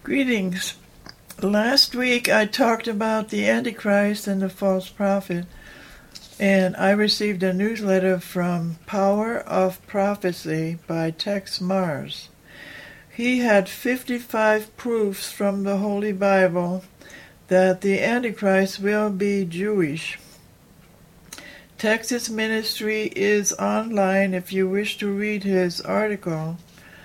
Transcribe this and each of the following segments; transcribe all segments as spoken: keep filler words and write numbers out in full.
Greetings. Last week I talked about the Antichrist and the false prophet, and I received a newsletter from Power of Prophecy by Tex Mars. He had fifty-five proofs from the Holy Bible that the Antichrist will be Jewish. Tex's ministry is online if you wish to read his article.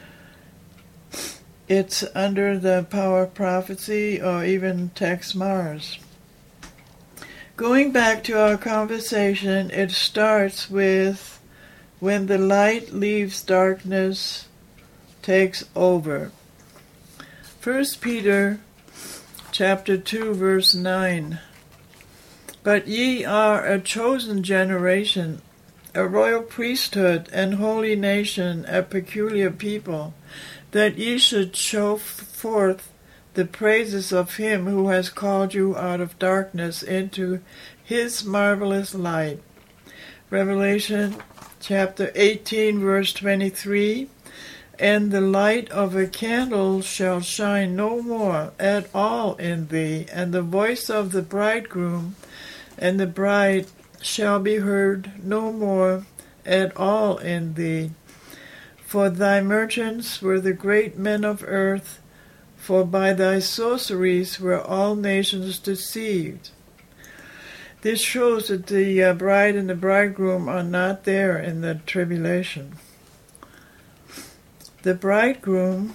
It's under the Power of Prophecy or even Tex Mars. Going back to our conversation, it starts with when the light leaves darkness takes over. First Peter chapter two verse nine. But ye are a chosen generation, a royal priesthood, and holy nation, a peculiar people, that ye should show forth the praises of him who has called you out of darkness into his marvelous light. Revelation chapter eighteen, verse twenty-three, and the light of a candle shall shine no more at all in thee, and the voice of the bridegroom and the bride shall be heard no more at all in thee. For thy merchants were the great men of earth, for by thy sorceries were all nations deceived. This shows that the uh, bride and the bridegroom are not there in the tribulation. The bridegroom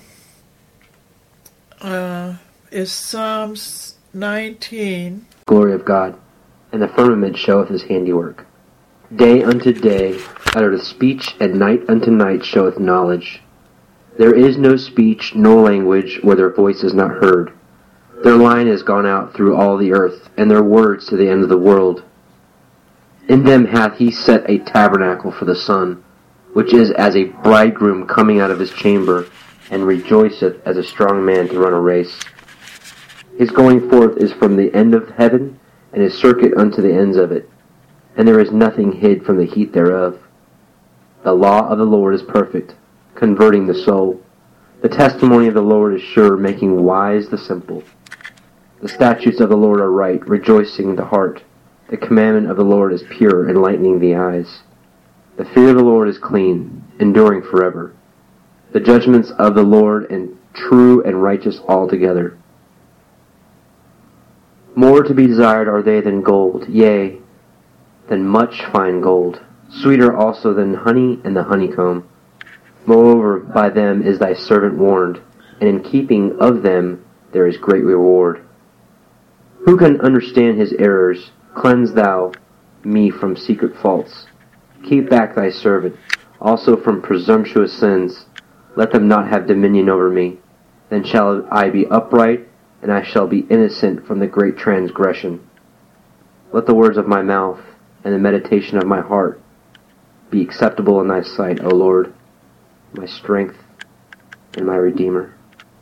uh, is Psalms nineteen. Glory of God, and the firmament showeth his handiwork. Day unto day uttereth speech, and night unto night showeth knowledge. There is no speech, no language, where their voice is not heard. Their line is gone out through all the earth, and their words to the end of the world. In them hath he set a tabernacle for the sun, which is as a bridegroom coming out of his chamber, and rejoiceth as a strong man to run a race. His going forth is from the end of heaven, and his circuit unto the ends of it. And there is nothing hid from the heat thereof. The law of the Lord is perfect, converting the soul. The testimony of the Lord is sure, making wise the simple. The statutes of the Lord are right, rejoicing the heart. The commandment of the Lord is pure, enlightening the eyes. The fear of the Lord is clean, enduring forever. The judgments of the Lord and true and righteous altogether. More to be desired are they than gold, yea, than much fine gold, sweeter also than honey and the honeycomb. Moreover, by them is thy servant warned, and in keeping of them there is great reward. Who can understand his errors? Cleanse thou me from secret faults. Keep back thy servant, also from presumptuous sins. Let them not have dominion over me. Then shall I be upright, and I shall be innocent from the great transgression. Let the words of my mouth and the meditation of my heart be acceptable in thy sight, O Lord, my strength and my Redeemer.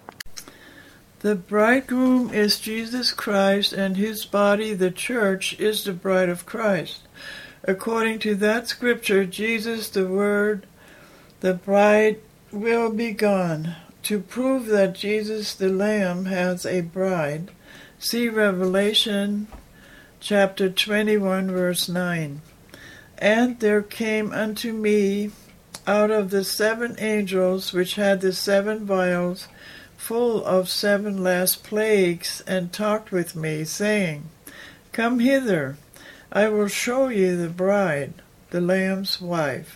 The bridegroom is Jesus Christ, and his body, the church, is the bride of Christ. According to that scripture, Jesus, the Word, the bride, will be gone. To prove that Jesus, the Lamb, has a bride, see Revelation chapter twenty-one, verse nine. And there came unto me out of the seven angels which had the seven vials full of seven last plagues, and talked with me, saying, Come hither, I will show you the bride, the Lamb's wife.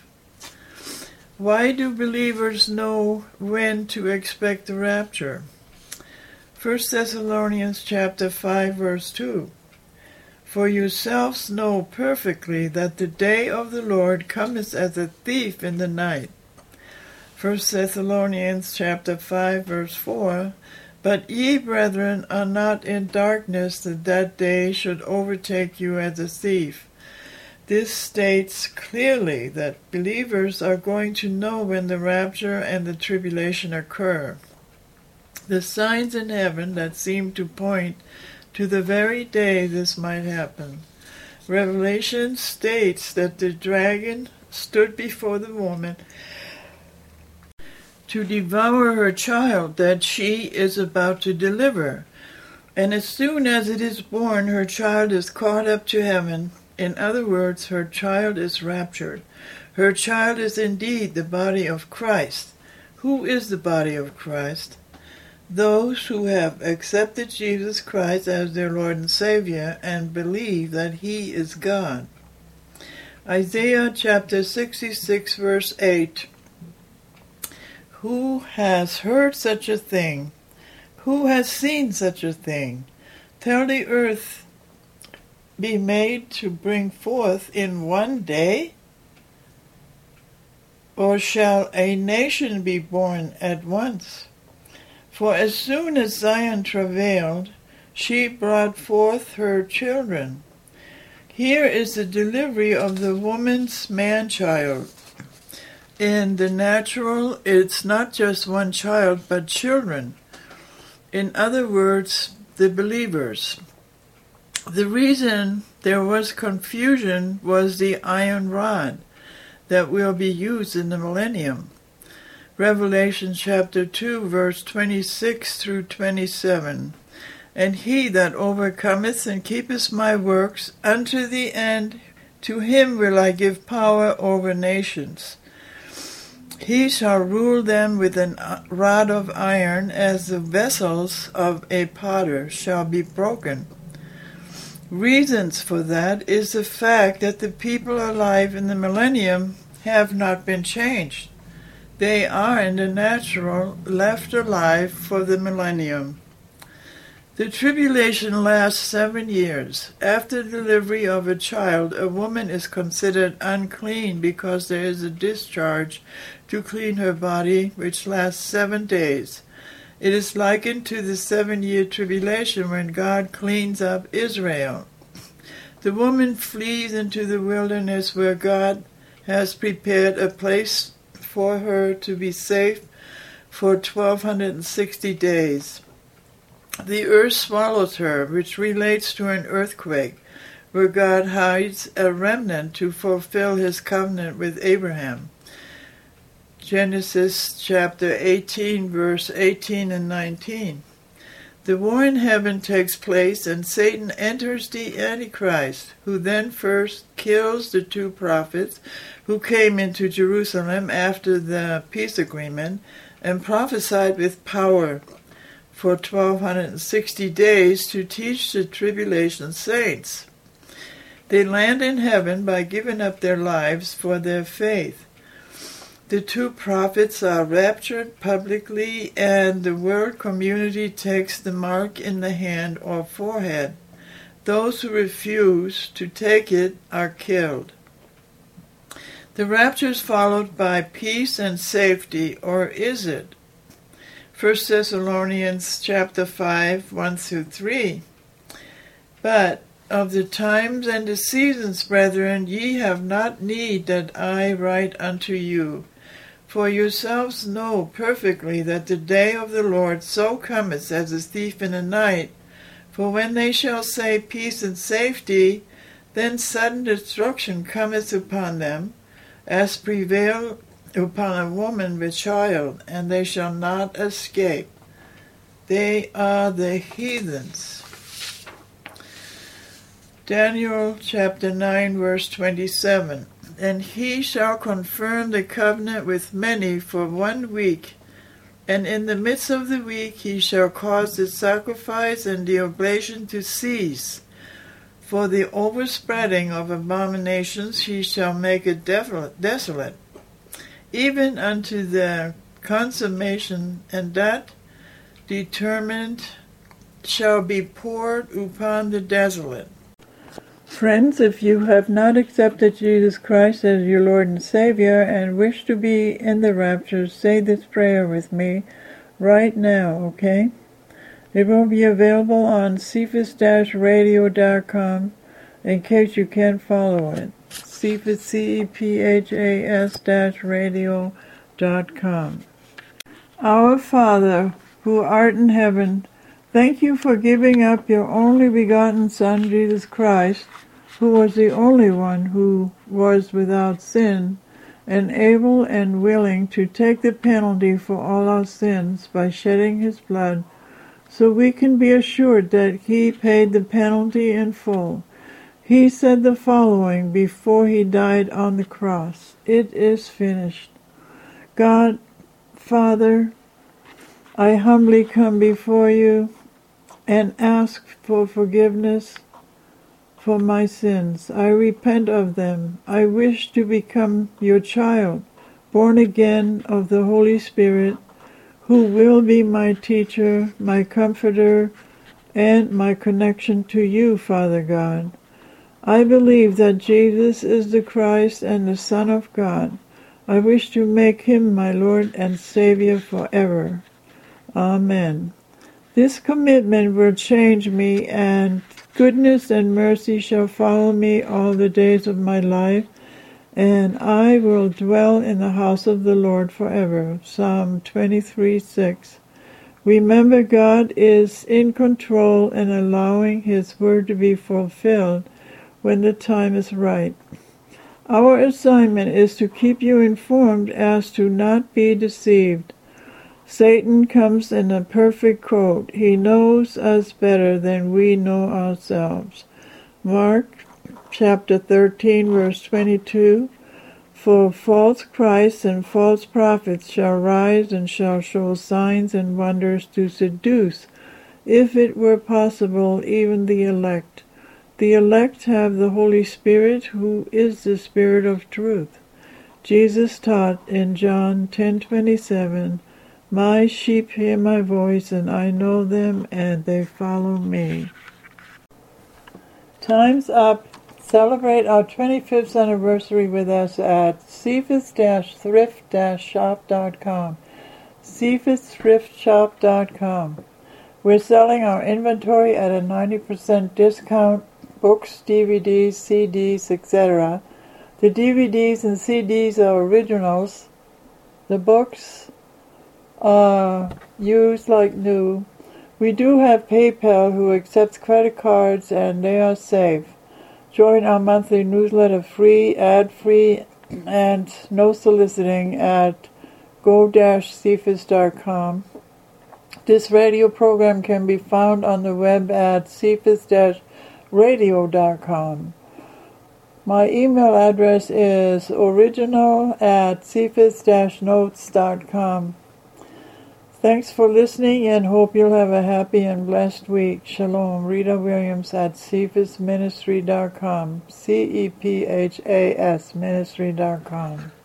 Why do believers know when to expect the rapture? First Thessalonians chapter five, verse two. For yourselves know perfectly that the day of the Lord cometh as a thief in the night. First Thessalonians chapter five, verse four. But ye, brethren, are not in darkness, that that day should overtake you as a thief. This states clearly that believers are going to know when the rapture and the tribulation occur. The signs in heaven that seem to point to the very day this might happen. Revelation states that the dragon stood before the woman to devour her child that she is about to deliver. And as soon as it is born, her child is caught up to heaven. In other words, her child is raptured. Her child is indeed the body of Christ. Who is the body of Christ? Those who have accepted Jesus Christ as their Lord and Savior and believe that He is God. Isaiah chapter sixty-six, verse eight. Who has heard such a thing? Who has seen such a thing? Till the earth be made to bring forth in one day? Or shall a nation be born at once? For as soon as Zion travailed, she brought forth her children. Here is the delivery of the woman's man-child. In the natural, it's not just one child, but children. In other words, the believers. The reason there was confusion was the iron rod that will be used in the millennium. Revelation chapter two, verse twenty-six through twenty-seven. And he that overcometh and keepeth my works unto the end, to him will I give power over nations. He shall rule them with a rod of iron, as the vessels of a potter shall be broken. Reasons for that is the fact that the people alive in the millennium have not been changed. They are in the natural left alive for the millennium. The tribulation lasts seven years. After delivery of a child, a woman is considered unclean because there is a discharge to clean her body, which lasts seven days. It is likened to the seven-year tribulation when God cleans up Israel. The woman flees into the wilderness where God has prepared a place for her to be safe for twelve sixty days. The earth swallows her, which relates to an earthquake, where God hides a remnant to fulfill his covenant with Abraham. Genesis chapter eighteen, verse eighteen and nineteen. The war in heaven takes place, and Satan enters the Antichrist, who then first kills the two prophets who came into Jerusalem after the peace agreement and prophesied with power for twelve sixty days to teach the tribulation saints. They land in heaven by giving up their lives for their faith. The two prophets are raptured publicly, and the world community takes the mark in the hand or forehead. Those who refuse to take it are killed. The rapture is followed by peace and safety, or is it? First Thessalonians chapter five, one through three. But of the times and the seasons, brethren, ye have not need that I write unto you. For yourselves know perfectly that the day of the Lord so cometh as a thief in the night. For when they shall say peace and safety, then sudden destruction cometh upon them, as prevail upon a woman with child, and they shall not escape. They are the heathens. Daniel chapter nine, verse twenty-seven. And he shall confirm the covenant with many for one week, and in the midst of the week he shall cause the sacrifice and the oblation to cease. For the overspreading of abominations he shall make it desolate, even unto the consummation, and that determined shall be poured upon the desolate. Friends, if you have not accepted Jesus Christ as your Lord and Savior and wish to be in the rapture, say this prayer with me right now, okay? It will be available on cephas dash radio dot com in case you can't follow it. Cephas, C E P H A S dash radio dot com. Our Father, who art in heaven, thank you for giving up your only begotten Son, Jesus Christ, who was the only one who was without sin, and able and willing to take the penalty for all our sins by shedding his blood, so we can be assured that he paid the penalty in full. He said the following before he died on the cross: "It is finished." God, Father, I humbly come before you and ask for forgiveness for my sins. I repent of them. I wish to become your child, born again of the Holy Spirit, who will be my teacher, my comforter, and my connection to you, Father God. I believe that Jesus is the Christ and the Son of God. I wish to make him my Lord and Savior forever. Amen. This commitment will change me, and goodness and mercy shall follow me all the days of my life, and I will dwell in the house of the Lord forever. Psalm twenty-three six. Remember, God is in control and allowing his word to be fulfilled when the time is right. Our assignment is to keep you informed as to not be deceived. Satan comes in a perfect coat. He knows us better than we know ourselves. Mark chapter thirteen, verse twenty-two. For false Christs and false prophets shall rise and shall show signs and wonders to seduce, if it were possible, even the elect. The elect have the Holy Spirit, who is the Spirit of truth. Jesus taught in John ten twenty-seven, "My sheep hear my voice, and I know them, and they follow me." Time's up. Celebrate our twenty-fifth anniversary with us at cephas dash thrift dash shop dot com. cephas thrift shop dot com. We're selling our inventory at a ninety percent discount, books, D V Ds, C Ds, et cetera. The D V Ds and C Ds are originals. The books are used like new. We do have PayPal, who accepts credit cards, and they are safe. Join our monthly newsletter free, ad-free, and no soliciting at go dash cephas dot com. This radio program can be found on the web at cephas dash radio dot com. My email address is original at cephas dash notes dot com. Thanks for listening, and hope you'll have a happy and blessed week. Shalom. Rita Williams at cephas ministry dot com. C E P H A S ministry dot com.